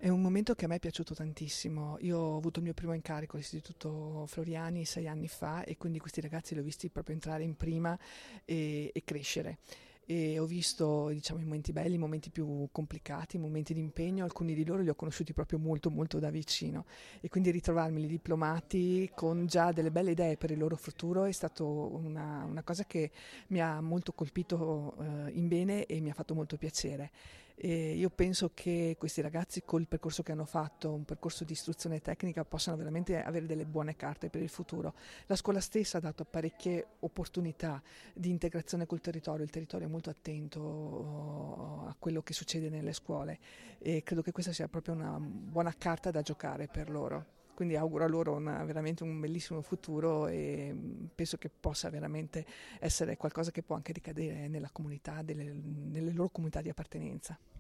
È un momento che a me è piaciuto tantissimo. Io ho avuto il mio primo incarico all'Istituto Floriani 6 anni fa e quindi questi ragazzi li ho visti proprio entrare in prima e crescere. E ho visto, diciamo, i momenti belli, i momenti più complicati, i momenti di impegno. Alcuni di loro li ho conosciuti proprio molto molto da vicino e quindi ritrovarmi lì diplomati con già delle belle idee per il loro futuro è stato una cosa che mi ha molto colpito in bene e mi ha fatto molto piacere. E io penso che questi ragazzi col percorso che hanno fatto, un percorso di istruzione tecnica, possano veramente avere delle buone carte per il futuro. La scuola stessa ha dato parecchie opportunità di integrazione col territorio, il territorio è molto attento a quello che succede nelle scuole e credo che questa sia proprio una buona carta da giocare per loro. Quindi auguro a loro veramente un bellissimo futuro e penso che possa veramente essere qualcosa che può anche ricadere nella comunità, nelle loro comunità di appartenenza.